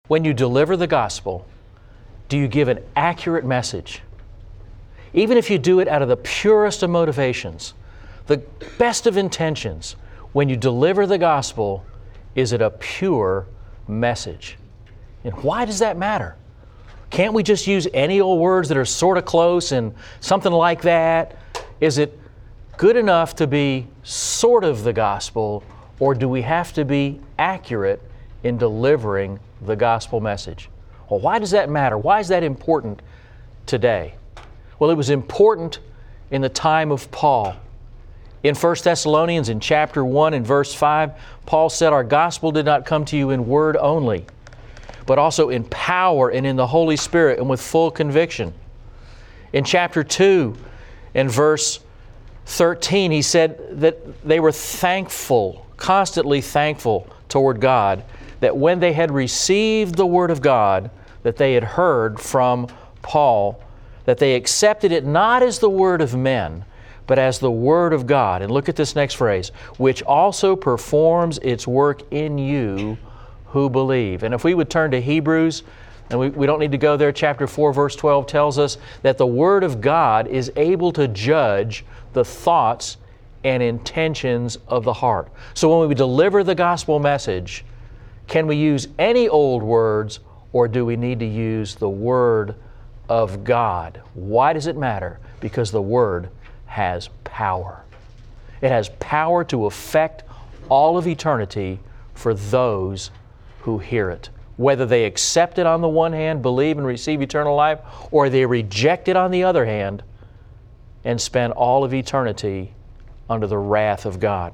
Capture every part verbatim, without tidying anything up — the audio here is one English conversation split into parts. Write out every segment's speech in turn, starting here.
When you deliver the gospel, do you give an accurate message? Even if you do it out of the purest of motivations, the best of intentions, when you deliver the gospel, is it a pure message? And why does that matter? Can't we just use any old words that are sort of close and something like that? Is it good enough to be sort of the gospel, or do we have to be accurate in delivering the gospel message? Well, why does that matter? Why is that important today? Well, it was important in the time of Paul. In First Thessalonians, in chapter one and verse five, Paul said, "Our gospel did not come to you in word only, but also in power and in the Holy Spirit and with full conviction." In chapter two and verse thirteen, he said that they were thankful, constantly thankful toward God, that when they had received the Word of God that they had heard from Paul, that they accepted it not as the word of men, but as the Word of God. And look at this next phrase, which also performs its work in you who believe. And if we would turn to Hebrews, and we, we don't need to go there, chapter four, verse twelve tells us that the Word of God is able to judge the thoughts and intentions of the heart. So when we deliver the gospel message, can we use any old words, or do we need to use the Word of God? Why does it matter? Because the Word has power. It has power to affect all of eternity for those who hear it. Whether they accept it on the one hand, believe and receive eternal life, or they reject it on the other hand and spend all of eternity under the wrath of God.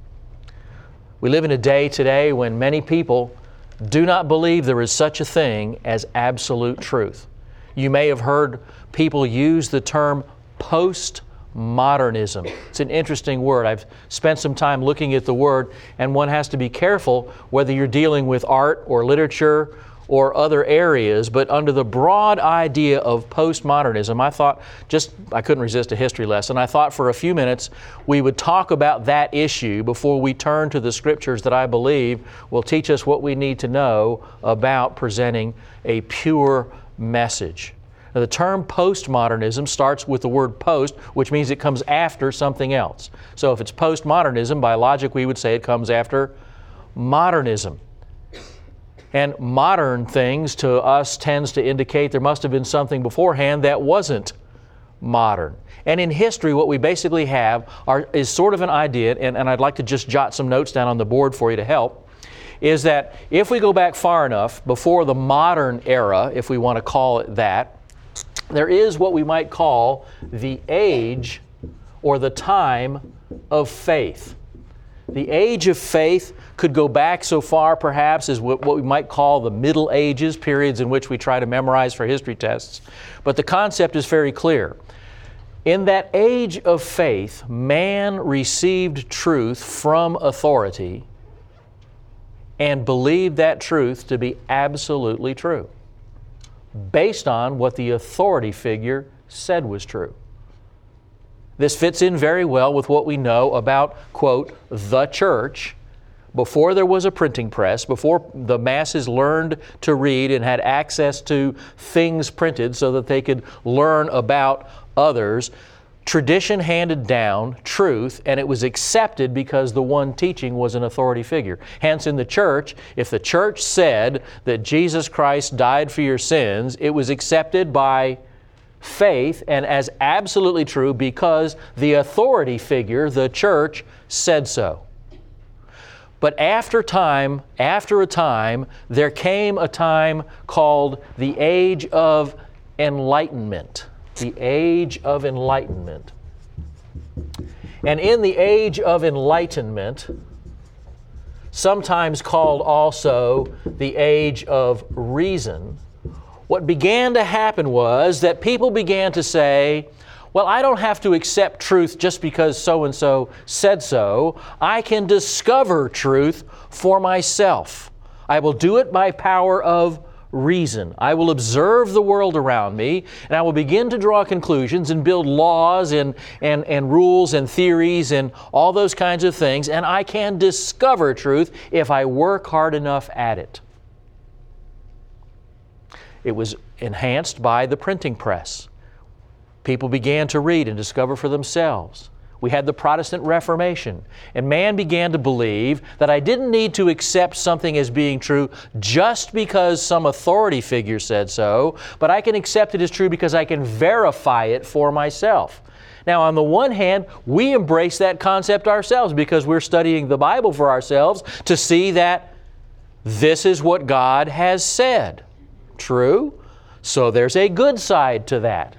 We live in a day today when many people do not believe there is such a thing as absolute truth. You may have heard people use the term postmodernism. It's an interesting word. I've spent some time looking at the word, and one has to be careful whether you're dealing with art or literature or other areas, but under the broad idea of postmodernism, I thought just, I couldn't resist a history lesson. I thought for a few minutes we would talk about that issue before we turn to the Scriptures that I believe will teach us what we need to know about presenting a pure message. Now, the term postmodernism starts with the word post, which means it comes after something else. So if it's postmodernism, by logic we would say it comes after modernism. And modern things to us tends to indicate there must have been something beforehand that wasn't modern. And in history, what we basically have are, is sort of an idea, and, and I'd like to just jot some notes down on the board for you to help, is that if we go back far enough before the modern era, if we want to call it that, there is what we might call the age or the time of faith. The age of faith could go back so far perhaps as what we might call the Middle Ages, periods in which we try to memorize for history tests. But the concept is very clear. In that age of faith, man received truth from authority and believed that truth to be absolutely true, based on what the authority figure said was true. This fits in very well with what we know about, quote, the church. Before there was a printing press, before the masses learned to read and had access to things printed so that they could learn about others, tradition handed down truth, and it was accepted because the one teaching was an authority figure. Hence, in the church, if the church said that Jesus Christ died for your sins, it was accepted by faith and as absolutely true because the authority figure, the church, said so. But after time, after a time, there came a time called the Age of Enlightenment. The Age of Enlightenment. And in the Age of Enlightenment, sometimes called also the Age of Reason, what began to happen was that people began to say, well, I don't have to accept truth just because so-and-so said so. I can discover truth for myself. I will do it by power of reason. I will observe the world around me, and I will begin to draw conclusions and build laws and, and, and rules and theories and all those kinds of things, and I can discover truth if I work hard enough at it. It was enhanced by the printing press. People began to read and discover for themselves. We had the Protestant Reformation, and man began to believe that I didn't need to accept something as being true just because some authority figure said so, but I can accept it as true because I can verify it for myself. Now, on the one hand, we embrace that concept ourselves because we're studying the Bible for ourselves to see that this is what God has said. True? So there's a good side to that.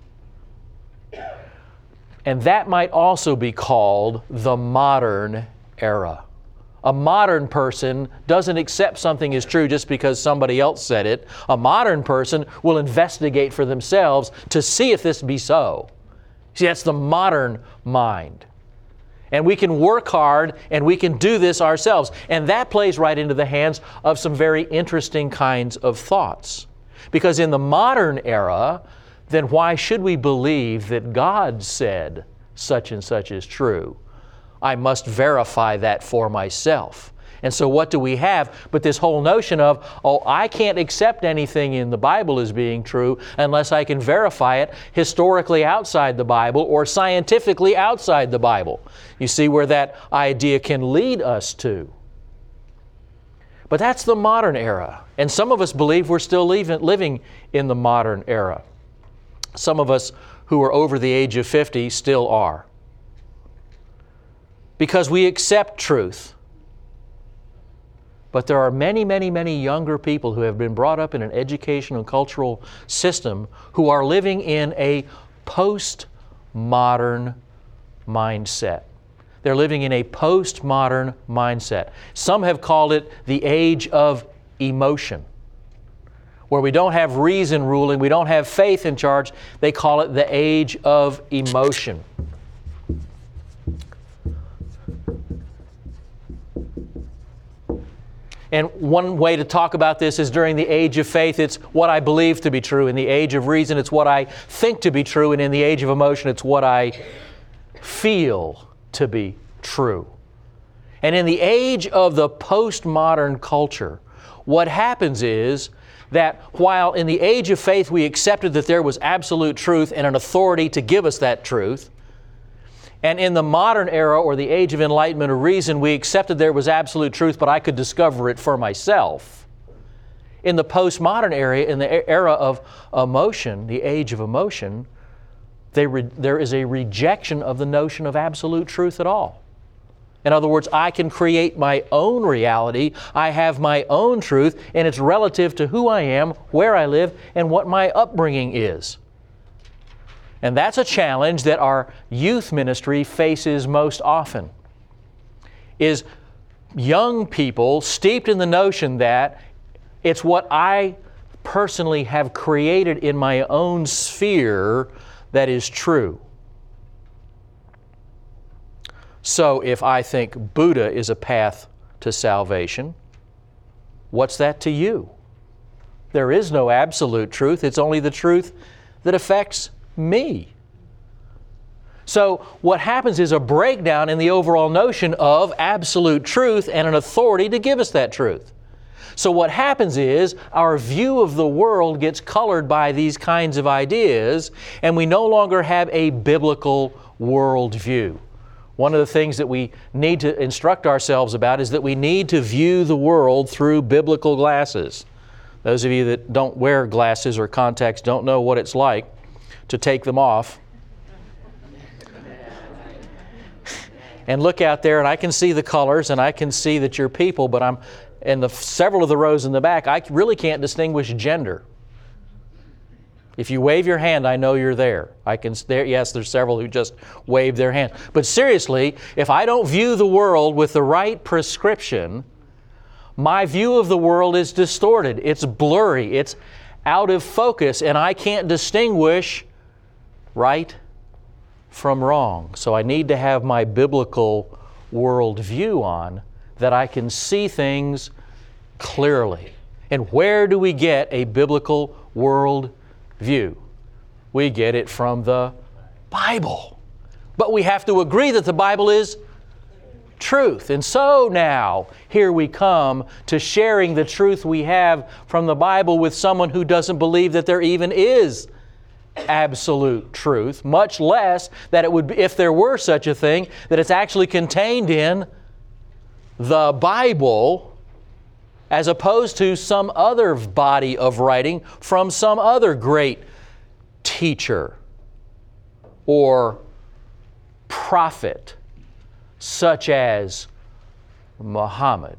And that might also be called the modern era. A modern person doesn't accept something as true just because somebody else said it. A modern person will investigate for themselves to see if this be so. See, that's the modern mind. And we can work hard and we can do this ourselves. And that plays right into the hands of some very interesting kinds of thoughts. Because in the modern era, then why should we believe that God said such and such is true? I must verify that for myself. And so what do we have but this whole notion of, oh, I can't accept anything in the Bible as being true unless I can verify it historically outside the Bible or scientifically outside the Bible. You see where that idea can lead us to. But that's the modern era. And some of us believe we're still living in the modern era. Some of us who are over the age of fifty still are. Because we accept truth. But there are many, many, many younger people who have been brought up in an educational and cultural system who are living in a post-modern mindset. They're living in a post-modern mindset. Some have called it the age of emotion, where we don't have reason ruling, we don't have faith in charge. They call it the age of emotion. And one way to talk about this is during the age of faith, it's what I believe to be true. In the age of reason, it's what I think to be true. And in the age of emotion, it's what I feel to be true. And in the age of the postmodern culture, what happens is that while in the age of faith we accepted that there was absolute truth and an authority to give us that truth, and in the modern era or the age of enlightenment or reason, we accepted there was absolute truth, but I could discover it for myself. In the postmodern era, in the era of emotion, the age of emotion, they re- there is a rejection of the notion of absolute truth at all. In other words, I can create my own reality, I have my own truth, and it's relative to who I am, where I live, and what my upbringing is. And that's a challenge that our youth ministry faces most often, is young people steeped in the notion that it's what I personally have created in my own sphere that is true. So if I think Buddha is a path to salvation, what's that to you? There is no absolute truth. It's only the truth that affects me. So what happens is a breakdown in the overall notion of absolute truth and an authority to give us that truth. So what happens is our view of the world gets colored by these kinds of ideas, and we no longer have a biblical worldview. One of the things that we need to instruct ourselves about is that we need to view the world through biblical glasses. Those of you that don't wear glasses or contacts don't know what it's like to take them off and look out there, and I can see the colors and I can see that you're people, but I'm in the several of the rows in the back, I really can't distinguish gender. If you wave your hand, I know you're there. I can there, yes, there's several who just wave their hand. But seriously, if I don't view the world with the right prescription, my view of the world is distorted. It's blurry. It's out of focus, and I can't distinguish right from wrong. So I need to have my biblical worldview on that I can see things clearly. And where do we get a biblical worldview? We get it from the Bible. But we have to agree that the Bible is truth. And so now, here we come to sharing the truth we have from the Bible with someone who doesn't believe that there even is absolute truth, much less that it would be, if there were such a thing, that it's actually contained in the Bible as opposed to some other body of writing from some other great teacher or prophet, such as Muhammad.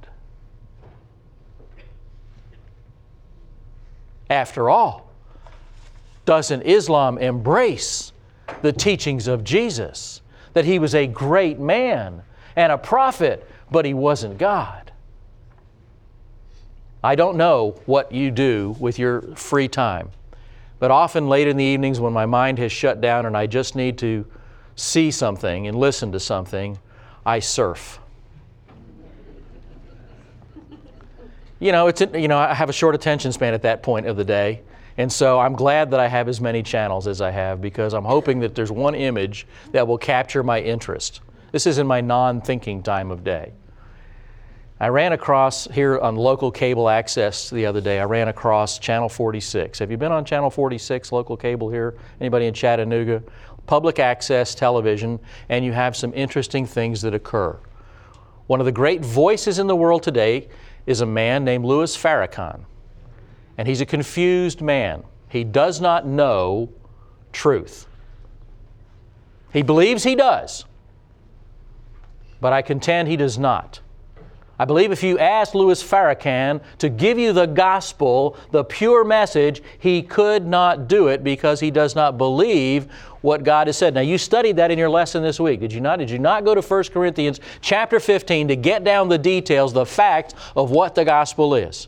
After all, doesn't Islam embrace the teachings of Jesus, that He was a great man and a prophet, but He wasn't God? I don't know what you do with your free time, but often late in the evenings when my mind has shut down and I just need to see something and listen to something, I surf. You know, it's you know, I have a short attention span at that point of the day. And so I'm glad that I have as many channels as I have, because I'm hoping that there's one image that will capture my interest. This is in my non-thinking time of day. I ran across here on local cable access the other day, I ran across Channel forty-six. Have you been on Channel forty-six, local cable here? Anybody in Chattanooga? Public access television, and you have some interesting things that occur. One of the great voices in the world today is a man named Louis Farrakhan. And he's a confused man. He does not know truth. He believes he does, but I contend he does not. I believe if you asked Louis Farrakhan to give you the gospel, the pure message, he could not do it because he does not believe what God has said. Now, you studied that in your lesson this week, did you not? Did you not go to First Corinthians chapter fifteen to get down the details, the facts of what the gospel is?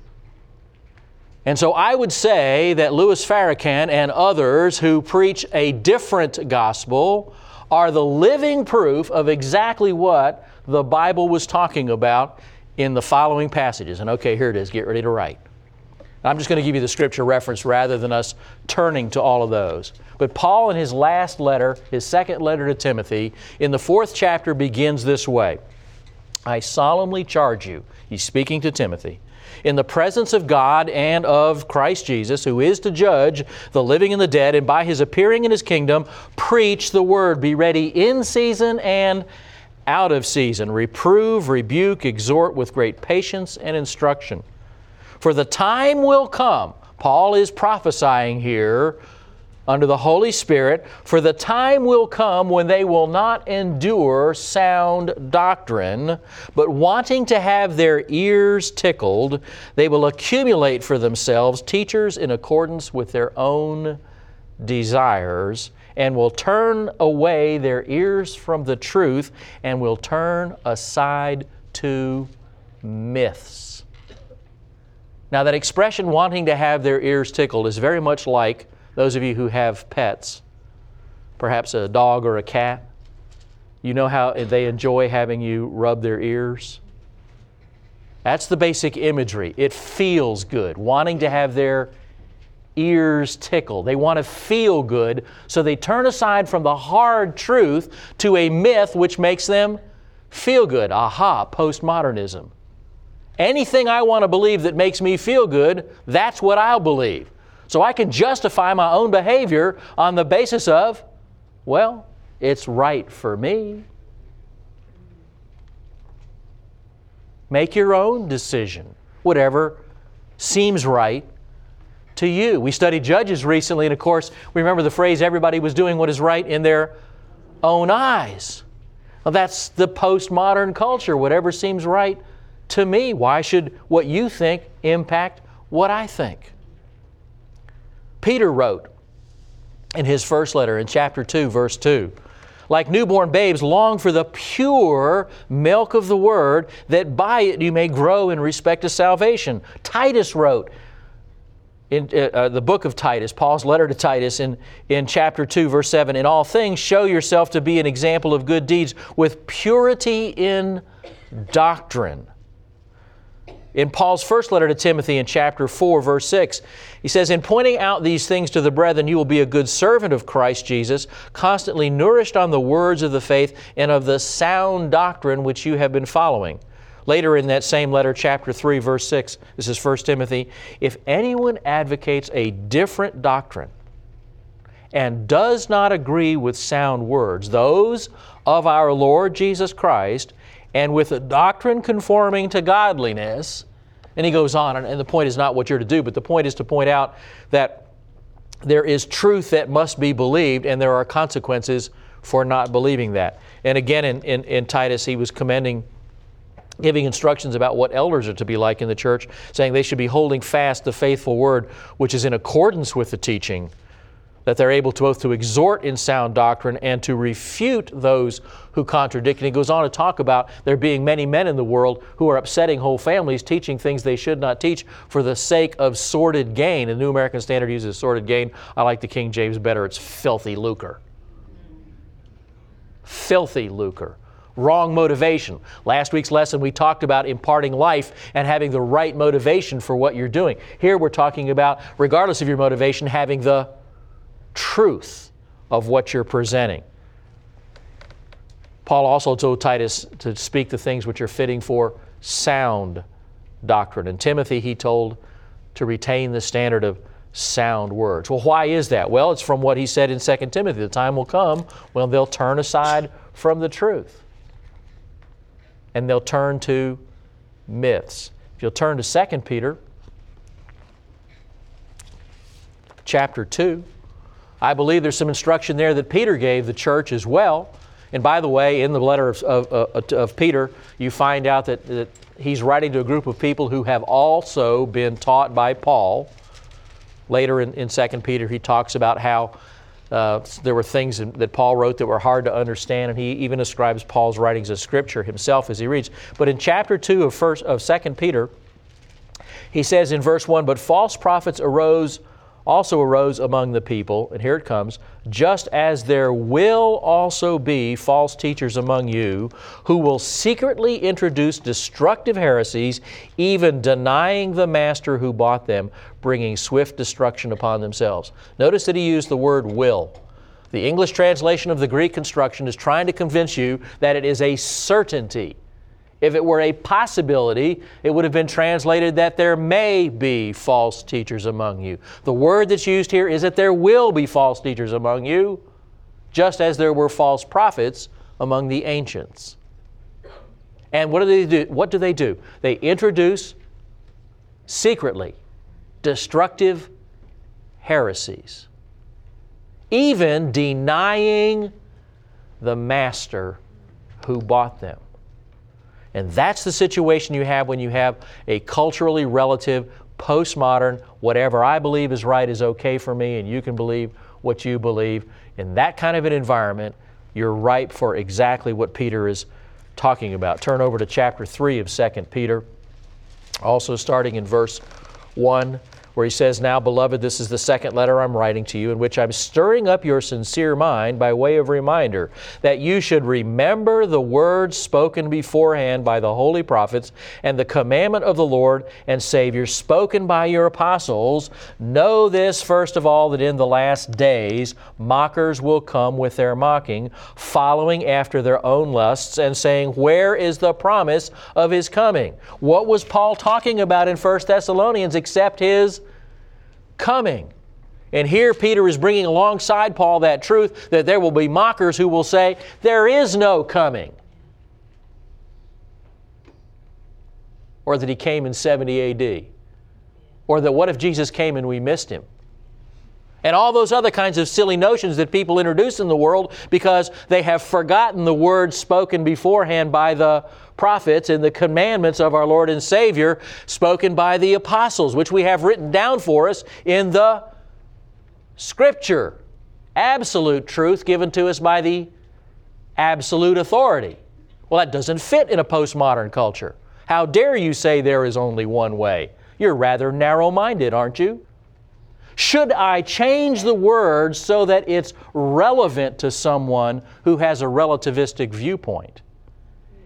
And so I would say that Louis Farrakhan and others who preach a different gospel are the living proof of exactly what the Bible was talking about in the following passages. And okay, here it is. Get ready to write. I'm just going to give you the scripture reference rather than us turning to all of those. But Paul in his last letter, his second letter to Timothy, in the fourth chapter begins this way. I solemnly charge you, he's speaking to Timothy, in the presence of God and of Christ Jesus, who is to judge the living and the dead, and by His appearing in His kingdom, preach the word. Be ready in season and out of season. Reprove, rebuke, exhort with great patience and instruction. For the time will come, Paul is prophesying here under the Holy Spirit, for the time will come when they will not endure sound doctrine, but wanting to have their ears tickled, they will accumulate for themselves teachers in accordance with their own desires, and will turn away their ears from the truth, and will turn aside to myths. Now, that expression, wanting to have their ears tickled, is very much like those of you who have pets, perhaps a dog or a cat. You know how they enjoy having you rub their ears? That's the basic imagery. It feels good, wanting to have their ears tickled. They want to feel good, so they turn aside from the hard truth to a myth which makes them feel good. Aha, postmodernism. Anything I want to believe that makes me feel good, that's what I'll believe. So I can justify my own behavior on the basis of, well, it's right for me. Make your own decision, whatever seems right to you. We studied Judges recently, and of course, we remember the phrase, everybody was doing what is right in their own eyes. Well, that's the postmodern culture, whatever seems right to me. Why should what you think impact what I think? Peter wrote in his first letter in chapter two, verse two, like newborn babes, long for the pure milk of the Word, that by it you may grow in respect to salvation. Titus wrote in uh, the book of Titus, Paul's letter to Titus in, in chapter two, verse seven, in all things show yourself to be an example of good deeds with purity in doctrine. In Paul's first letter to Timothy in chapter four, verse six, he says, "In pointing out these things to the brethren, you will be a good servant of Christ Jesus, constantly nourished on the words of the faith and of the sound doctrine which you have been following." Later in that same letter, chapter three, verse six, this is First Timothy, "If anyone advocates a different doctrine and does not agree with sound words, those of our Lord Jesus Christ, and with a doctrine conforming to godliness," and he goes on, and the point is not what you're to do, but the point is to point out that there is truth that must be believed, and there are consequences for not believing that. And again, in, in, in Titus, he was commending, giving instructions about what elders are to be like in the church, saying they should be holding fast the faithful word, which is in accordance with the teaching, that they're able to both to exhort in sound doctrine and to refute those who contradict. And he goes on to talk about there being many men in the world who are upsetting whole families, teaching things they should not teach for the sake of sordid gain. The New American Standard uses sordid gain. I like the King James better. It's filthy lucre. Filthy lucre. Wrong motivation. Last week's lesson we talked about imparting life and having the right motivation for what you're doing. Here we're talking about, regardless of your motivation, having the truth of what you're presenting. Paul also told Titus to speak the things which are fitting for sound doctrine. And Timothy, he told to retain the standard of sound words. Well, why is that? Well, it's from what he said in Second Timothy. The time will come when they'll turn aside from the truth, and they'll turn to myths. If you'll turn to Second Peter chapter two, I believe there's some instruction there that Peter gave the church as well. And by the way, in the letter of, of, of, of Peter, you find out that, that he's writing to a group of people who have also been taught by Paul. Later in, in Second Peter, he talks about how uh, there were things that Paul wrote that were hard to understand, and he even ascribes Paul's writings as Scripture himself as he reads. But in chapter two of, first, of Second Peter, he says in verse one, "But false prophets arose also arose among the people," and here it comes, "just as there will also be false teachers among you, who will secretly introduce destructive heresies, even denying the master who bought them, bringing swift destruction upon themselves." Notice that he used the word will. The English translation of the Greek construction is trying to convince you that it is a certainty. If it were a possibility, it would have been translated that there may be false teachers among you. The word that's used here is that there will be false teachers among you, just as there were false prophets among the ancients. And what do they do? What do they do? They introduce secretly destructive heresies, even denying the master who bought them. And that's the situation you have when you have a culturally relative, postmodern, whatever I believe is right is okay for me and you can believe what you believe. In that kind of an environment, you're ripe for exactly what Peter is talking about. Turn over to chapter three of Second Peter, also starting in verse one, where he says, "Now, beloved, this is the second letter I'm writing to you, in which I'm stirring up your sincere mind by way of reminder, that you should remember the words spoken beforehand by the holy prophets and the commandment of the Lord and Savior spoken by your apostles. Know this, first of all, that in the last days mockers will come with their mocking, following after their own lusts and saying, 'Where is the promise of His coming?'" What was Paul talking about in First Thessalonians except His coming? And here Peter is bringing alongside Paul that truth that there will be mockers who will say, there is no coming. Or that He came in seventy A D. Or that what if Jesus came and we missed Him? And all those other kinds of silly notions that people introduce in the world because they have forgotten the words spoken beforehand by the prophets and the commandments of our Lord and Savior spoken by the apostles, which we have written down for us in the Scripture. Absolute truth given to us by the absolute authority. Well, that doesn't fit in a postmodern culture. How dare you say there is only one way? You're rather narrow-minded, aren't you? Should I change the words so that it's relevant to someone who has a relativistic viewpoint?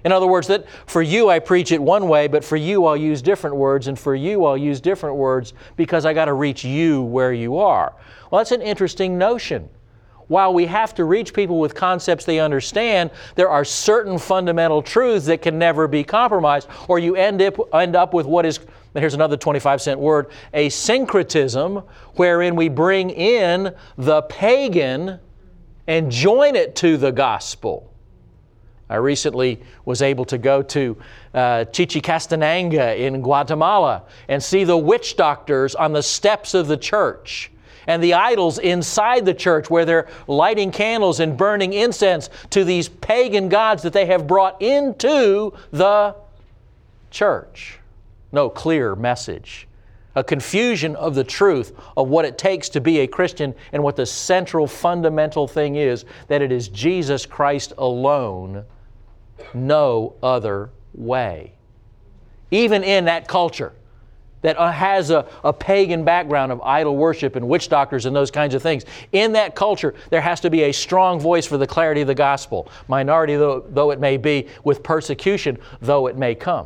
In other words, that for you I preach it one way, but for you I'll use different words, and for you I'll use different words because I got to reach you where you are. Well, that's an interesting notion. While we have to reach people with concepts they understand, there are certain fundamental truths that can never be compromised, or you end up, end up with what is, here's another twenty-five cent word, a syncretism, wherein we bring in the pagan and join it to the gospel. I recently was able to go to uh, Chichicastenango in Guatemala and see the witch doctors on the steps of the church, and the idols inside the church where they're lighting candles and burning incense to these pagan gods that they have brought into the church. No clear message. A confusion of the truth of what it takes to be a Christian and what the central fundamental thing is, that it is Jesus Christ alone, no other way. Even in that culture that has a, a pagan background of idol worship and witch doctors and those kinds of things. In that culture, there has to be a strong voice for the clarity of the gospel, minority though, though it may be, with persecution though it may come.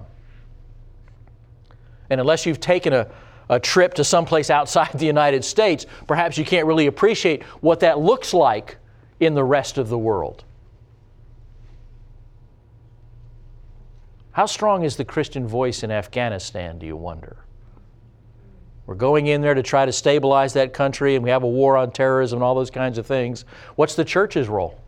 And unless you've taken a, a trip to someplace outside the United States, perhaps you can't really appreciate what that looks like in the rest of the world. How strong is the Christian voice in Afghanistan, do you wonder? We're going in there to try to stabilize that country, and we have a war on terrorism and all those kinds of things. What's the church's role?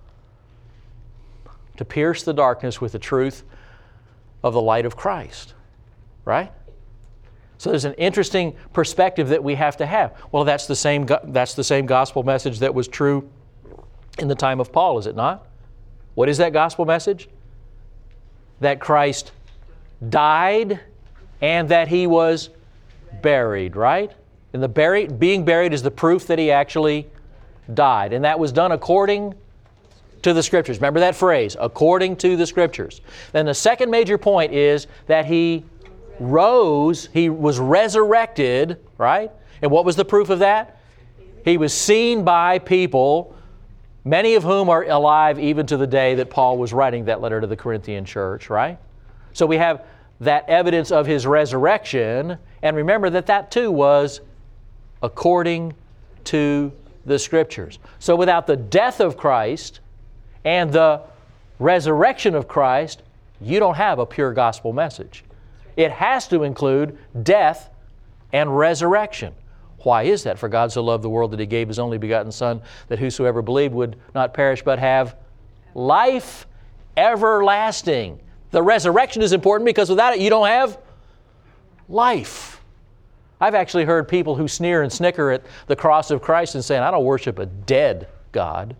To pierce the darkness with the truth of the light of Christ, right? So there's an interesting perspective that we have to have. Well, that's the same, that's the same gospel message that was true in the time of Paul, is it not? What is that gospel message? That Christ died and that He was buried, right? And the buried, being buried is the proof that He actually died. And that was done according to the Scriptures. Remember that phrase, according to the Scriptures. Then the second major point is that He rose, He was resurrected, right? And what was the proof of that? He was seen by people, many of whom are alive even to the day that Paul was writing that letter to the Corinthian church, right? So we have that evidence of His resurrection, and remember that that too was according to the Scriptures. So without the death of Christ and the resurrection of Christ, you don't have a pure gospel message. It has to include death and resurrection. Why is that? For God so loved the world that He gave His only begotten Son, that whosoever believed would not perish but have life everlasting. The resurrection is important because without it you don't have life. I've actually heard people who sneer and snicker at the cross of Christ and saying, I don't worship a dead God.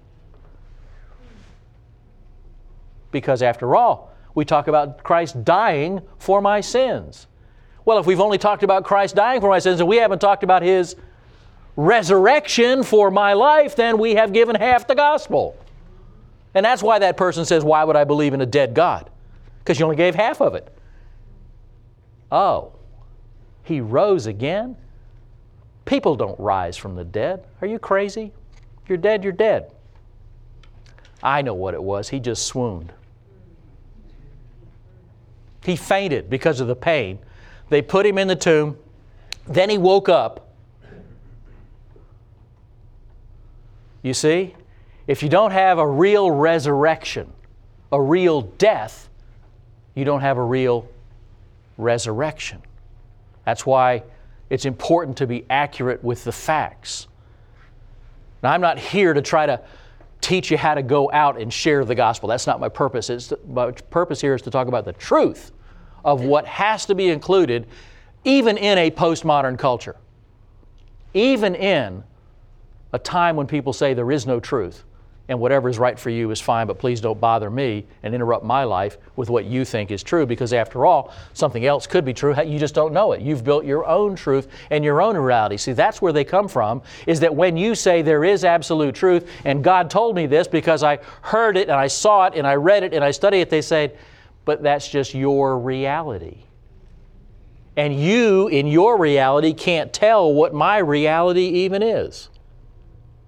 Because after all, we talk about Christ dying for my sins. Well, if we've only talked about Christ dying for my sins and we haven't talked about His resurrection for my life, then we have given half the gospel. And that's why that person says, why would I believe in a dead God? Because you only gave half of it. Oh, He rose again? People don't rise from the dead. Are you crazy? If you're dead, you're dead. I know what it was. He just swooned. He fainted because of the pain. They put Him in the tomb. Then He woke up. You see, if you don't have a real resurrection, a real death, you don't have a real resurrection. That's why it's important to be accurate with the facts. Now, I'm not here to try to teach you how to go out and share the gospel. That's not my purpose. It's, my purpose here is to talk about the truth of what has to be included even in a postmodern culture. Even in a time when people say there is no truth and whatever is right for you is fine, but please don't bother me and interrupt my life with what you think is true, because after all, something else could be true. You just don't know it. You've built your own truth and your own reality. See, that's where they come from, is that when you say there is absolute truth and God told me this because I heard it and I saw it and I read it and I studied it, they say, but that's just your reality. And you, in your reality, can't tell what my reality even is.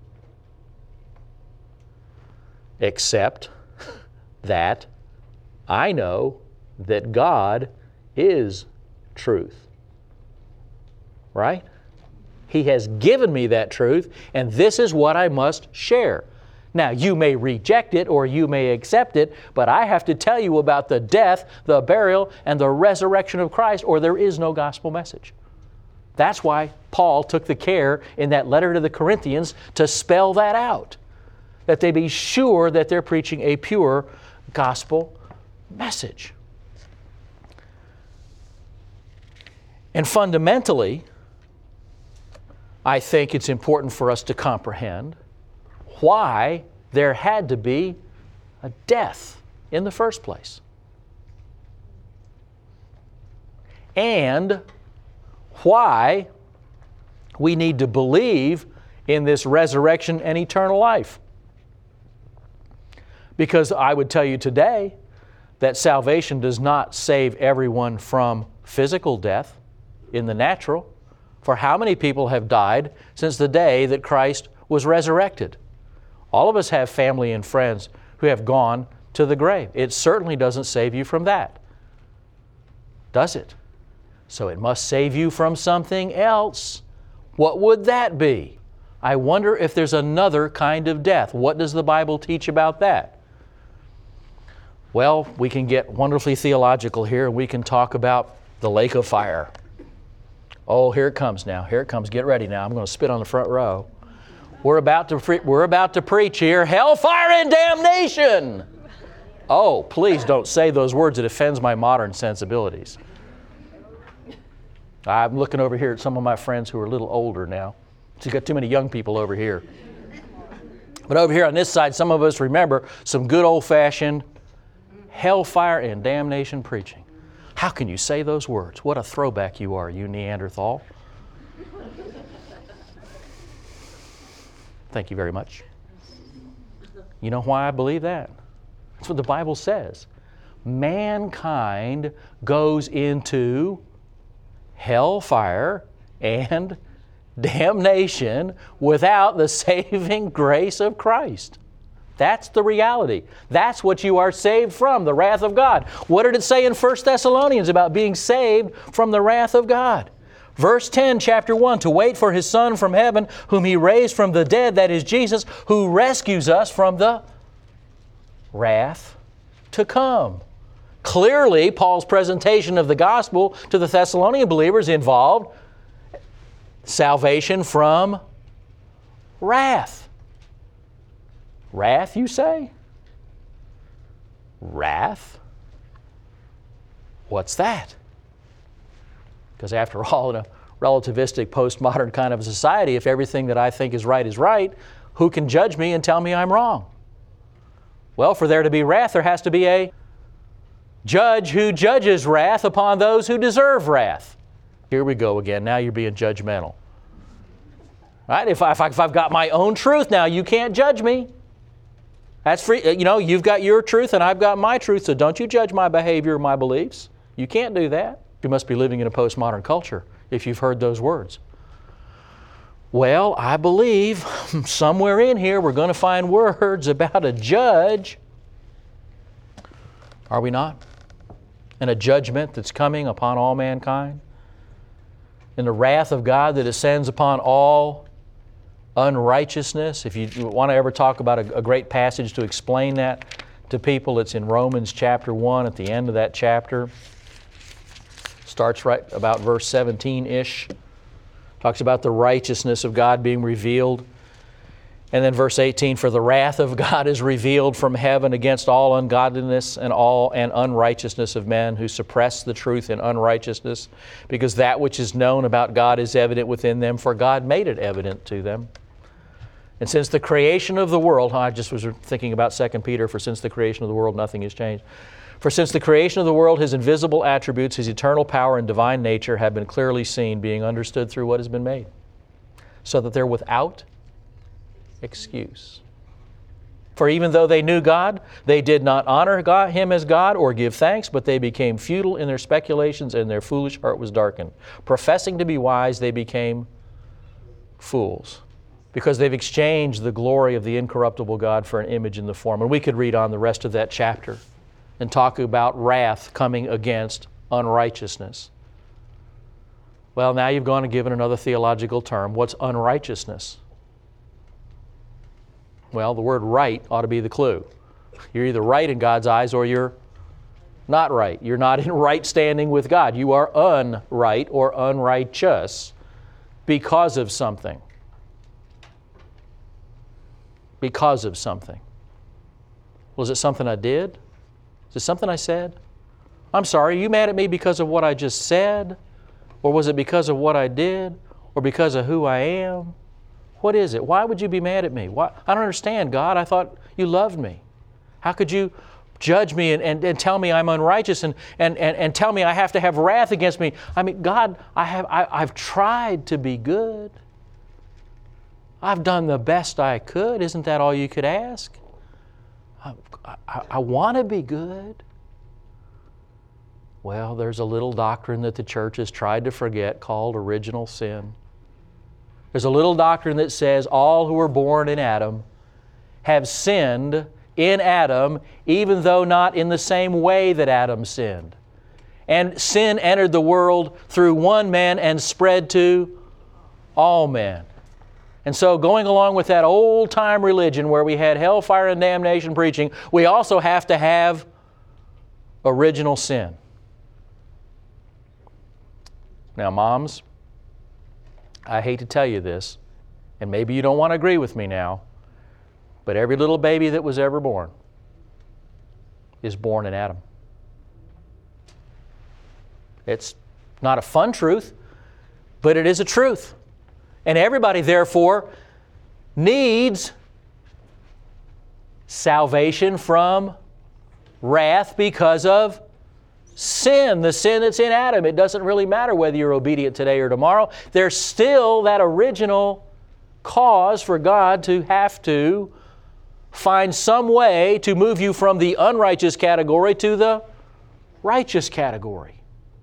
Except that I know that God is truth. Right? He has given me that truth, and this is what I must share. Now, you may reject it or you may accept it, but I have to tell you about the death, the burial, and the resurrection of Christ, or there is no gospel message. That's why Paul took the care in that letter to the Corinthians to spell that out, that they be sure that they're preaching a pure gospel message. And fundamentally, I think it's important for us to comprehend why there had to be a death in the first place. And why we need to believe in this resurrection and eternal life. Because I would tell you today that salvation does not save everyone from physical death in the natural. For how many people have died since the day that Christ was resurrected? All of us have family and friends who have gone to the grave. It certainly doesn't save you from that, does it? So it must save you from something else. What would that be? I wonder if there's another kind of death. What does the Bible teach about that? Well, we can get wonderfully theological here, and we can talk about the lake of fire. Oh, here it comes now. Here it comes. Get ready now. I'm going to spit on the front row. We're about to pre- we're about to preach here. Hellfire and damnation. Oh, please don't say those words. It offends my modern sensibilities. I'm looking over here at some of my friends who are a little older now. So you've got too many young people over here. But over here on this side, some of us remember some good old-fashioned hellfire and damnation preaching. How can you say those words? What a throwback you are, you Neanderthal. Thank you very much. You know why I believe that? That's what the Bible says. Mankind goes into hellfire and damnation without the saving grace of Christ. That's the reality. That's what you are saved from, the wrath of God. What did it say in First Thessalonians about being saved from the wrath of God? Verse ten, chapter one, to wait for His Son from heaven, whom He raised from the dead, that is Jesus, who rescues us from the wrath to come. Clearly, Paul's presentation of the gospel to the Thessalonian believers involved salvation from wrath. Wrath, you say? Wrath? What's that? Because after all, in a relativistic, postmodern kind of a society, if everything that I think is right is right, who can judge me and tell me I'm wrong? Well, for there to be wrath, there has to be a judge who judges wrath upon those who deserve wrath. Here we go again. Now you're being judgmental. Right? If, I, if, I, if I've got my own truth now, you can't judge me. That's free. You know, you've got your truth and I've got my truth, so don't you judge my behavior or my beliefs. You can't do that. You must be living in a postmodern culture if you've heard those words. Well, I believe somewhere in here we're going to find words about a judge. Are we not? And a judgment that's coming upon all mankind. And the wrath of God that descends upon all unrighteousness. If you want to ever talk about a, a great passage to explain that to people, it's in Romans chapter one at the end of that chapter. Starts right about verse seventeen-ish. Talks about the righteousness of God being revealed. And then verse eighteen, for the wrath of God is revealed from heaven against all ungodliness and all and unrighteousness of men who suppress the truth in unrighteousness, because that which is known about God is evident within them, for God made it evident to them. And since the creation of the world, I just was thinking about Second Peter, for since the creation of the world nothing has changed. For since the creation of the world, His invisible attributes, His eternal power and divine nature have been clearly seen, being understood through what has been made, so that they're without excuse. For even though they knew God, they did not honor God, Him as God or give thanks, but they became futile in their speculations and their foolish heart was darkened. Professing to be wise, they became fools, because they've exchanged the glory of the incorruptible God for an image in the form. And we could read on the rest of that chapter and talk about wrath coming against unrighteousness. Well, now you've gone and given another theological term. What's unrighteousness? Well, the word right ought to be the clue. You're either right in God's eyes or you're not right. You're not in right standing with God. You are unright or unrighteous because of something. Because of something. Was it something I did? Is it something I said? I'm sorry, are you mad at me because of what I just said? Or was it because of what I did? Or because of who I am? What is it? Why would you be mad at me? Why? I don't understand, God. I thought you loved me. How could you judge me and, and, and tell me I'm unrighteous and, and, and, and tell me I have to have wrath against me? I mean, God, I have, I, I've tried to be good. I've done the best I could. Isn't that all you could ask? I, I, I want to be good. Well, there's a little doctrine that the church has tried to forget called original sin. There's a little doctrine that says all who were born in Adam have sinned in Adam, even though not in the same way that Adam sinned. And sin entered the world through one man and spread to all men. And so going along with that old-time religion where we had hellfire and damnation preaching, we also have to have original sin. Now, moms, I hate to tell you this, and maybe you don't want to agree with me now, but every little baby that was ever born is born in Adam. It's not a fun truth, but it is a truth. And everybody, therefore, needs salvation from wrath because of sin, the sin that's in Adam. It doesn't really matter whether you're obedient today or tomorrow. There's still that original cause for God to have to find some way to move you from the unrighteous category to the righteous category.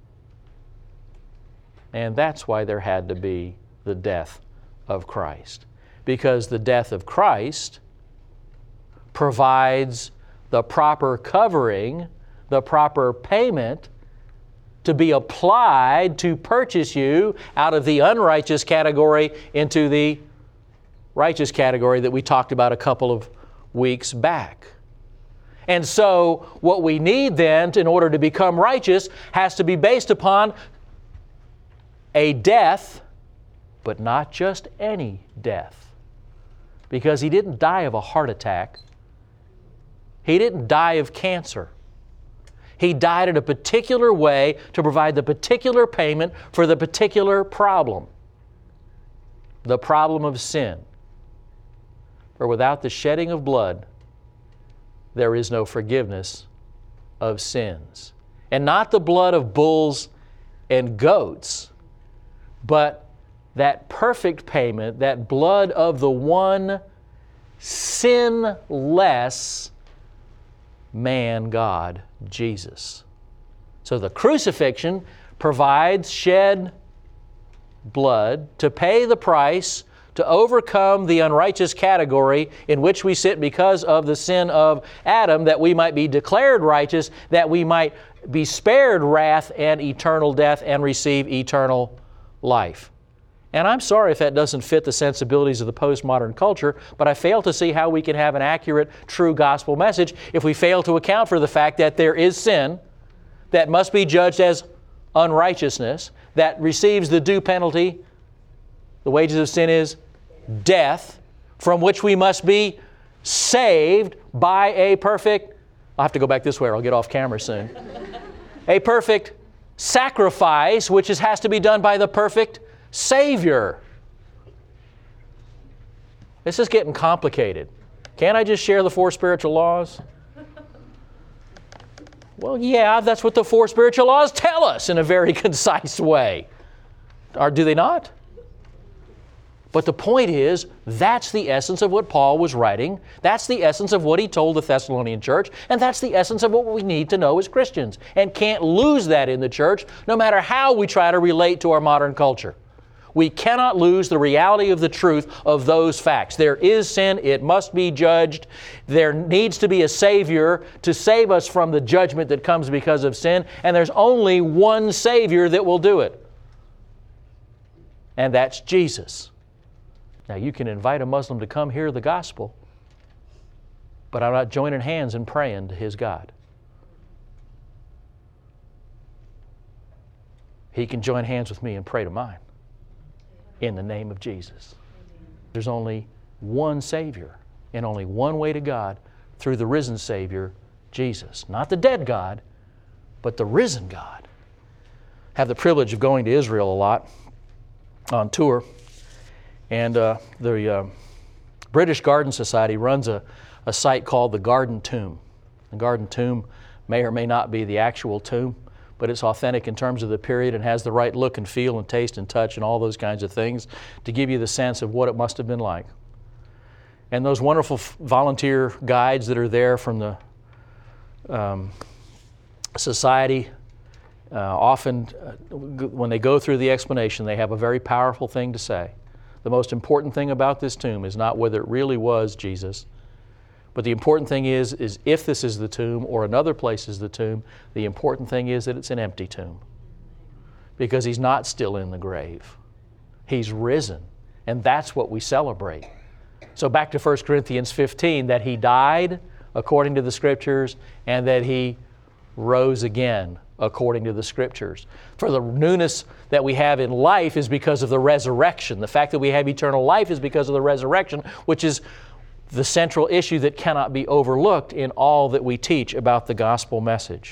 And that's why there had to be the death of Christ. Because the death of Christ provides the proper covering, the proper payment to be applied to purchase you out of the unrighteous category into the righteous category that we talked about a couple of weeks back. And so what we need then in order to become righteous has to be based upon a death, but not just any death. Because He didn't die of a heart attack. He didn't die of cancer. He died in a particular way to provide the particular payment for the particular problem. The problem of sin. For without the shedding of blood, there is no forgiveness of sins. And not the blood of bulls and goats, but that perfect payment, that blood of the one sinless man, God, Jesus. So the crucifixion provides shed blood to pay the price to overcome the unrighteous category in which we sit because of the sin of Adam, that we might be declared righteous, that we might be spared wrath and eternal death and receive eternal life. And I'm sorry if that doesn't fit the sensibilities of the postmodern culture, but I fail to see how we can have an accurate, true gospel message if we fail to account for the fact that there is sin that must be judged as unrighteousness, that receives the due penalty. The wages of sin is death, from which we must be saved by a perfect, I'll have to go back this way or I'll get off camera soon, a perfect sacrifice, which is, has to be done by the perfect Savior. This is getting complicated. Can't I just share the four spiritual laws? Well, yeah, that's what the four spiritual laws tell us in a very concise way. Or do they not? But the point is, that's the essence of what Paul was writing. That's the essence of what he told the Thessalonian church. And that's the essence of what we need to know as Christians. And can't lose that in the church, no matter how we try to relate to our modern culture. We cannot lose the reality of the truth of those facts. There is sin. It must be judged. There needs to be a Savior to save us from the judgment that comes because of sin. And there's only one Savior that will do it. And that's Jesus. Now, you can invite a Muslim to come hear the gospel, but I'm not joining hands and praying to his God. He can join hands with me and pray to mine in the name of Jesus. There's only one Savior and only one way to God through the risen Savior, Jesus. Not the dead God, but the risen God. I have the privilege of going to Israel a lot on tour. And uh, the uh, British Garden Society runs a, a site called the Garden Tomb. The Garden Tomb may or may not be the actual tomb, but it's authentic in terms of the period and has the right look and feel and taste and touch and all those kinds of things to give you the sense of what it must have been like. And those wonderful f- volunteer guides that are there from the um, society, uh, often uh, g- when they go through the explanation, they have a very powerful thing to say. The most important thing about this tomb is not whether it really was Jesus, but the important thing is, is if this is the tomb or another place is the tomb, the important thing is that it's an empty tomb. Because He's not still in the grave. He's risen. And that's what we celebrate. So back to First Corinthians fifteen, that He died according to the Scriptures and that He rose again according to the Scriptures. For the newness that we have in life is because of the resurrection. The fact that we have eternal life is because of the resurrection, which is the central issue that cannot be overlooked in all that we teach about the gospel message.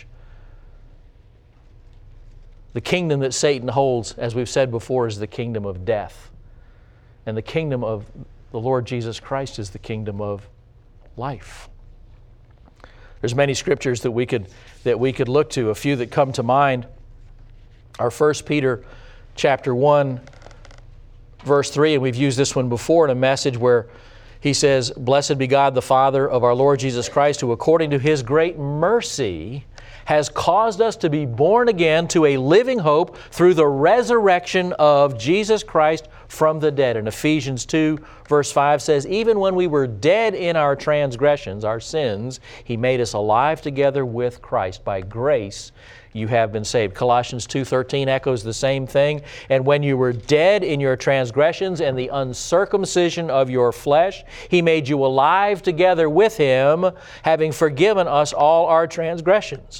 The kingdom that Satan holds, as we've said before, is the kingdom of death. And the kingdom of the Lord Jesus Christ is the kingdom of life. There's many scriptures that we could that we could look to. A few that come to mind are First Peter chapter one, verse three, and we've used this one before in a message where he says, "Blessed be God the Father of our Lord Jesus Christ, who according to His great mercy has caused us to be born again to a living hope through the resurrection of Jesus Christ from the dead." And Ephesians two, verse five says, "Even when we were dead in our transgressions, our sins, He made us alive together with Christ. By grace you have been saved." Colossians two thirteen echoes the same thing. "And when you were dead in your transgressions and the uncircumcision of your flesh, He made you alive together with Him, having forgiven us all our transgressions."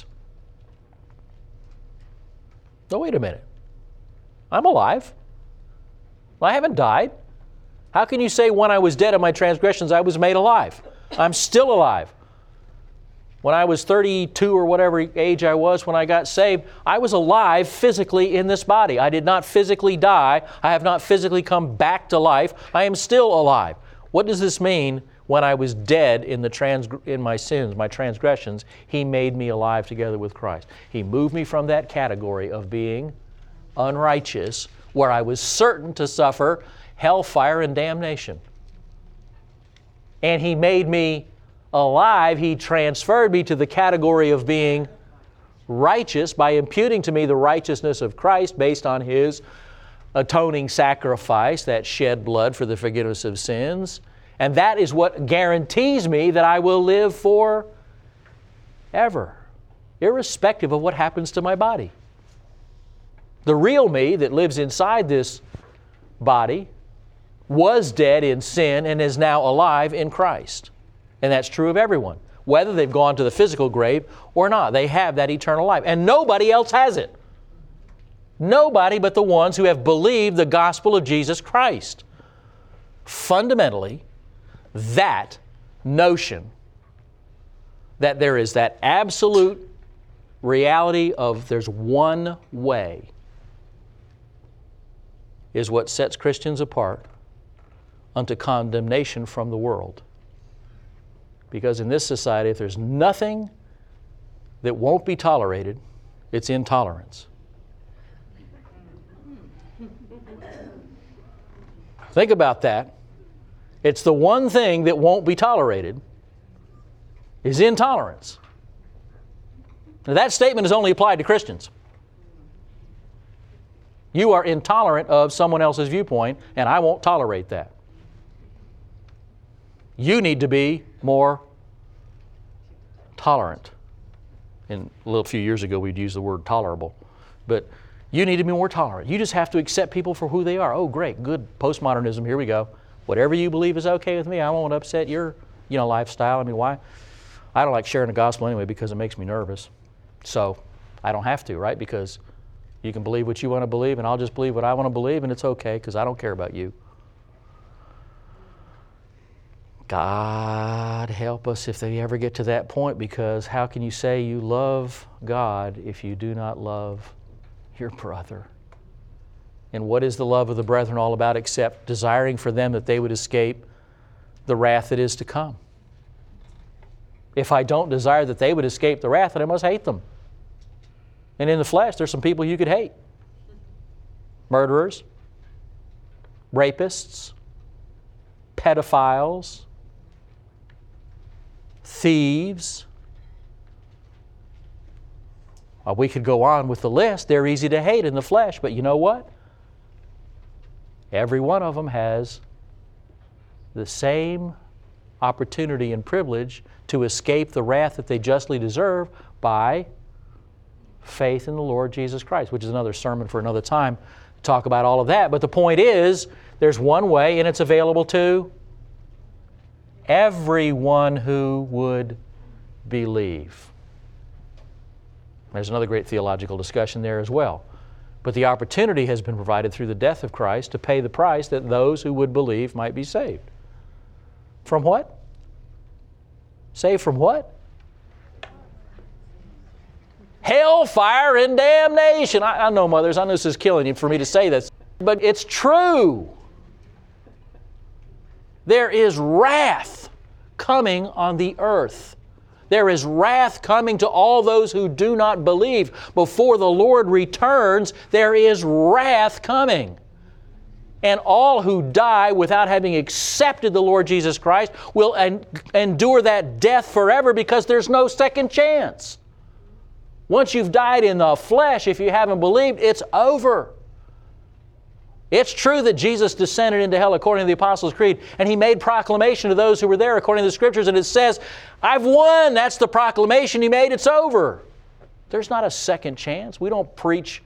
No, wait a minute. I'm alive. I haven't died. How can you say when I was dead in my transgressions I was made alive? I'm still alive. When I was thirty-two or whatever age I was when I got saved, I was alive physically in this body. I did not physically die. I have not physically come back to life. I am still alive. What does this mean? When I was dead in the trans in my sins, my transgressions, He made me alive together with Christ. He moved me from that category of being unrighteous, where I was certain to suffer hellfire and damnation. And He made me alive. He transferred me to the category of being righteous by imputing to me the righteousness of Christ based on His atoning sacrifice, that shed blood for the forgiveness of sins. And that is what guarantees me that I will live forever, irrespective of what happens to my body. The real me that lives inside this body was dead in sin and is now alive in Christ. And that's true of everyone, whether they've gone to the physical grave or not. They have that eternal life. And nobody else has it. Nobody but the ones who have believed the gospel of Jesus Christ. Fundamentally, that notion that there is that absolute reality of there's one way is what sets Christians apart unto condemnation from the world. Because in this society, if there's nothing that won't be tolerated, it's intolerance. Think about that. It's the one thing that won't be tolerated is intolerance. Now, that statement is only applied to Christians. You are intolerant of someone else's viewpoint, and I won't tolerate that. You need to be more tolerant. And a little few years ago, we'd use the word tolerable. But you need to be more tolerant. You just have to accept people for who they are. Oh, great, good postmodernism, here we go. Whatever you believe is okay with me. I won't upset your, you know, lifestyle. I mean, why? I don't like sharing the gospel anyway because it makes me nervous. So I don't have to, right? Because you can believe what you want to believe, and I'll just believe what I want to believe, and it's okay because I don't care about you. God help us if they ever get to that point, because how can you say you love God if you do not love your brother? And what is the love of the brethren all about except desiring for them that they would escape the wrath that is to come? If I don't desire that they would escape the wrath, then I must hate them. And in the flesh, there's some people you could hate. Murderers, rapists, pedophiles, thieves. Well, we could go on with the list. They're easy to hate in the flesh, but you know what? Every one of them has the same opportunity and privilege to escape the wrath that they justly deserve by faith in the Lord Jesus Christ, which is another sermon for another time to talk about all of that. But the point is, there's one way, and it's available to everyone who would believe. There's another great theological discussion there as well. But the opportunity has been provided through the death of Christ to pay the price that those who would believe might be saved. From what? Saved from what? Hellfire and damnation. I, I know, mothers, I know this is killing you for me to say this, but it's true. There is wrath coming on the earth. There is wrath coming to all those who do not believe. Before the Lord returns, there is wrath coming. And all who die without having accepted the Lord Jesus Christ will en- endure that death forever because there's no second chance. Once you've died in the flesh, if you haven't believed, it's over. It's true that Jesus descended into hell according to the Apostles' Creed, and He made proclamation to those who were there according to the Scriptures, and it says, I've won. That's the proclamation He made. It's over. There's not a second chance. We don't preach.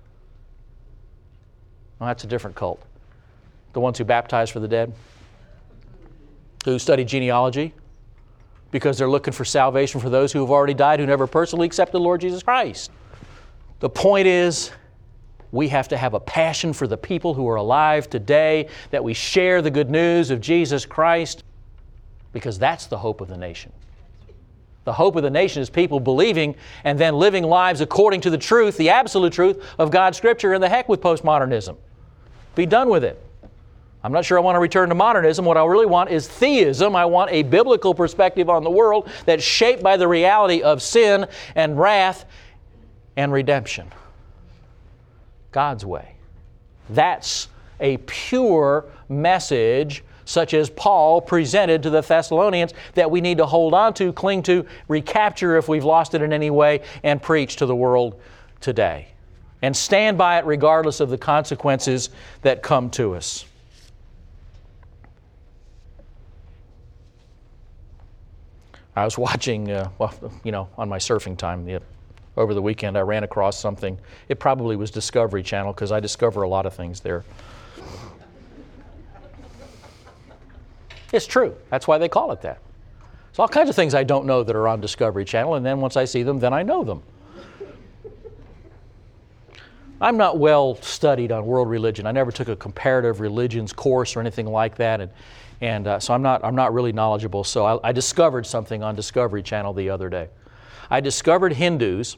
Well, that's a different cult. The ones who baptize for the dead, who study genealogy, because they're looking for salvation for those who have already died, who never personally accepted the Lord Jesus Christ. The point is, we have to have a passion for the people who are alive today, that we share the good news of Jesus Christ, because that's the hope of the nation. The hope of the nation is people believing and then living lives according to the truth, the absolute truth of God's Scripture, and the heck with postmodernism. Be done with it. I'm not sure I want to return to modernism. What I really want is theism. I want a biblical perspective on the world that's shaped by the reality of sin and wrath and redemption. God's way. That's a pure message such as Paul presented to the Thessalonians that we need to hold on to, cling to, recapture if we've lost it in any way, and preach to the world today. And stand by it regardless of the consequences that come to us. I was watching, uh, well, you know, on my surfing time the, over the weekend, I ran across something. It probably was Discovery Channel because I discover a lot of things there. It's true. That's why they call it that. There's all kinds of things I don't know that are on Discovery Channel, and then once I see them, then I know them. I'm not well studied on world religion. I never took a comparative religions course or anything like that, and And uh, so I'm not, I'm not really knowledgeable. So I, I discovered something on Discovery Channel the other day. I discovered Hindus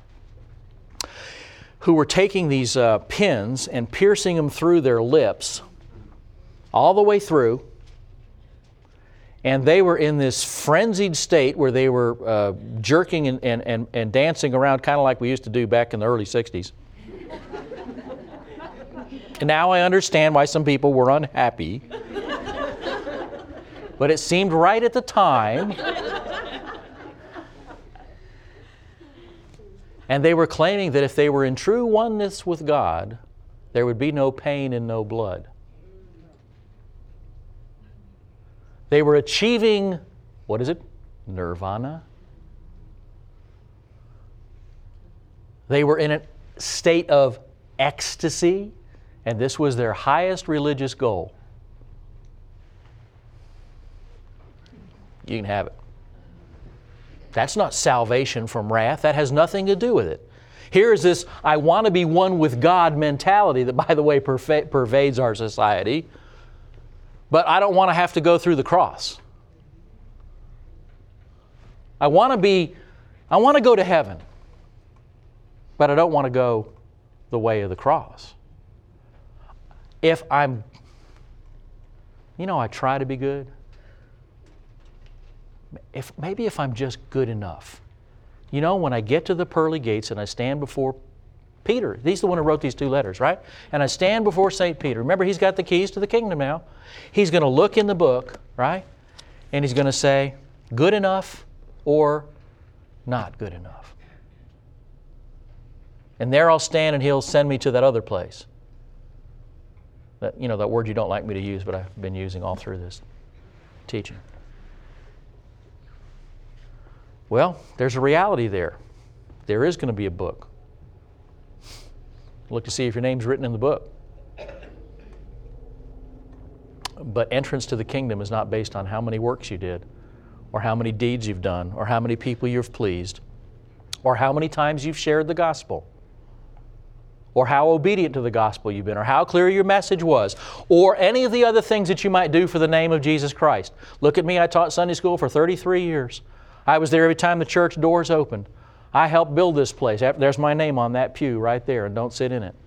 who were taking these uh, pins and piercing them through their lips all the way through. And they were in this frenzied state where they were uh, jerking and, and, and, and dancing around kind of like we used to do back in the early sixties. And now I understand why some people were unhappy. But it seemed right at the time. And they were claiming that if they were in true oneness with God, there would be no pain and no blood. They were achieving, what is it? Nirvana. They were in a state of ecstasy, and this was their highest religious goal. You can have it. That's not salvation from wrath. That has nothing to do with it. Here is this I want to be one with God mentality that, by the way, perva- pervades our society. But I don't want to have to go through the cross. I want to be, I want to go to heaven. But I don't want to go the way of the cross. If I'm, you know, I try to be good. If, maybe if I'm just good enough. You know, when I get to the pearly gates and I stand before Peter, he's the one who wrote these two letters, right? And I stand before Saint Peter. Remember, he's got the keys to the kingdom now. He's going to look in the book, right? And he's going to say, good enough or not good enough. And there I'll stand and he'll send me to that other place. That, you know, that word you don't like me to use, but I've been using all through this teaching. Well, there's a reality there. There is going to be a book. Look to see if your name's written in the book. But entrance to the kingdom is not based on how many works you did, or how many deeds you've done, or how many people you've pleased, or how many times you've shared the gospel, or how obedient to the gospel you've been, or how clear your message was, or any of the other things that you might do for the name of Jesus Christ. Look at me, I taught Sunday school for thirty-three years. I was there every time the church doors opened. I helped build this place. There's my name on that pew right there, and don't sit in it.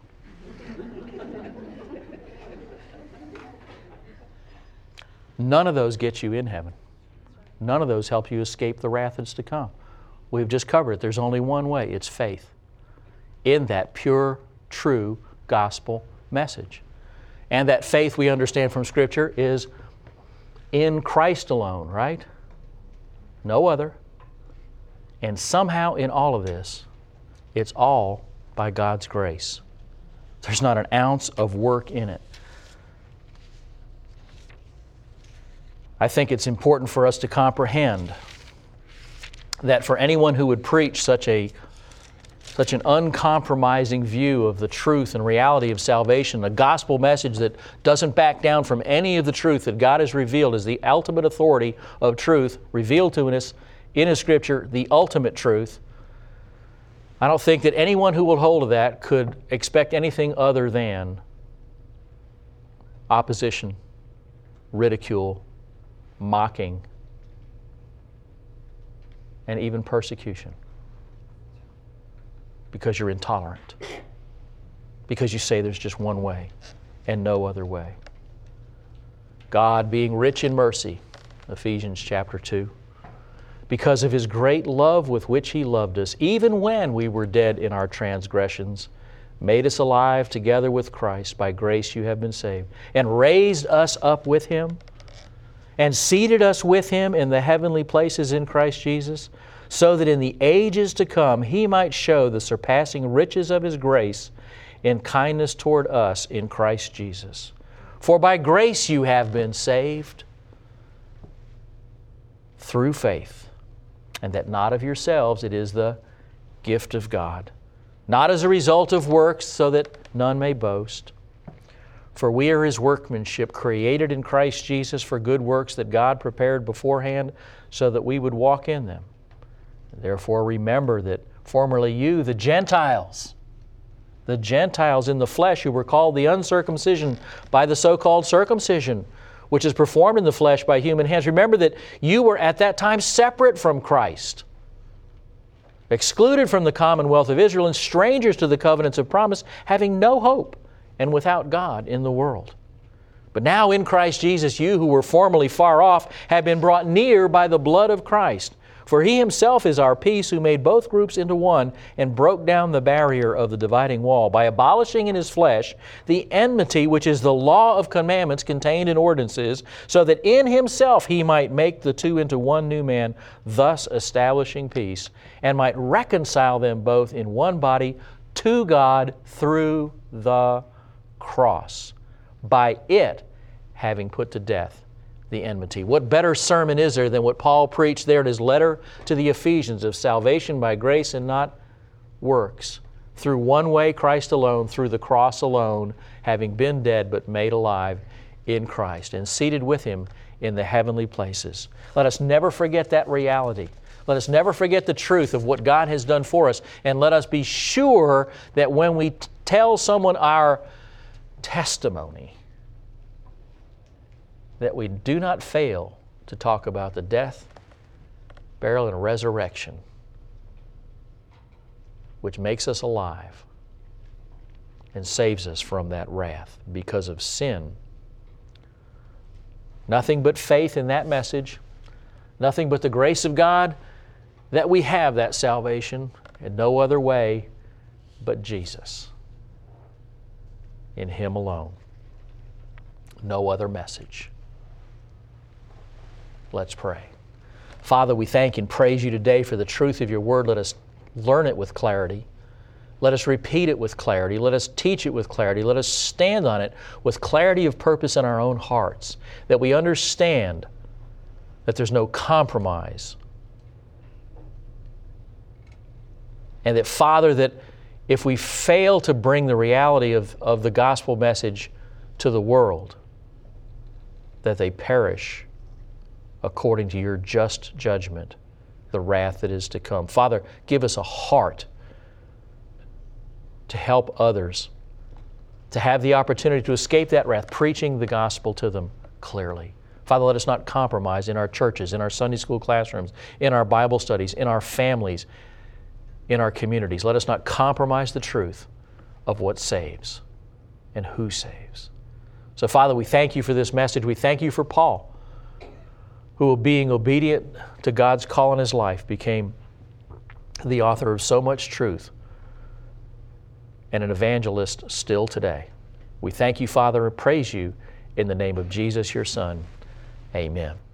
None of those get you in heaven. None of those help you escape the wrath that's to come. We've just covered it. There's only one way. It's faith in that pure, true gospel message. And that faith, we understand from Scripture, is in Christ alone, right? No other. And somehow in all of this, it's all by God's grace. There's not an ounce of work in it. I think it's important for us to comprehend that for anyone who would preach such a such an uncompromising view of the truth and reality of salvation, a gospel message that doesn't back down from any of the truth that God has revealed as the ultimate authority of truth revealed to us in His Scripture, the ultimate truth. I don't think that anyone who will hold of that could expect anything other than opposition, ridicule, mocking, and even persecution. Because you're intolerant. Because you say there's just one way and no other way. God being rich in mercy, Ephesians chapter two, because of His great love with which He loved us, even when we were dead in our transgressions, made us alive together with Christ. By grace you have been saved. And raised us up with Him, and seated us with Him in the heavenly places in Christ Jesus, so that in the ages to come He might show the surpassing riches of His grace in kindness toward us in Christ Jesus. For by grace you have been saved through faith, and that not of yourselves, it is the gift of God, not as a result of works, so that none may boast. For we are His workmanship, created in Christ Jesus for good works that God prepared beforehand so that we would walk in them. Therefore remember that formerly you, the Gentiles, the Gentiles in the flesh who were called the uncircumcision by the so-called circumcision, which is performed in the flesh by human hands. Remember that you were at that time separate from Christ, excluded from the commonwealth of Israel, and strangers to the covenants of promise, having no hope and without God in the world. But now in Christ Jesus, you who were formerly far off have been brought near by the blood of Christ. For He Himself is our peace, who made both groups into one and broke down the barrier of the dividing wall by abolishing in His flesh the enmity, which is the law of commandments contained in ordinances, so that in Himself He might make the two into one new man, thus establishing peace, and might reconcile them both in one body to God through the cross, by it having put to death the enmity. What better sermon is there than what Paul preached there in his letter to the Ephesians of salvation by grace and not works, through one way, Christ alone, through the cross alone, having been dead but made alive in Christ and seated with Him in the heavenly places. Let us never forget that reality. Let us never forget the truth of what God has done for us, and let us be sure that when we t- tell someone our testimony, that we do not fail to talk about the death, burial, and resurrection, which makes us alive and saves us from that wrath because of sin. Nothing but faith in that message, nothing but the grace of God that we have that salvation, and no other way but Jesus. In Him alone. No other message. Let's pray. Father, we thank and praise You today for the truth of Your Word. Let us learn it with clarity. Let us repeat it with clarity. Let us teach it with clarity. Let us stand on it with clarity of purpose in our own hearts, that we understand that there's no compromise. And that, Father, that if we fail to bring the reality of, of the gospel message to the world, that they perish according to Your just judgment, the wrath that is to come. Father, give us a heart to help others, to have the opportunity to escape that wrath, preaching the gospel to them clearly. Father, let us not compromise in our churches, in our Sunday school classrooms, in our Bible studies, in our families, in our communities. Let us not compromise the truth of what saves and who saves. So, Father, we thank You for this message. We thank You for Paul, who, being obedient to God's call in his life, became the author of so much truth and an evangelist still today. We thank You, Father, and praise You in the name of Jesus, Your Son. Amen.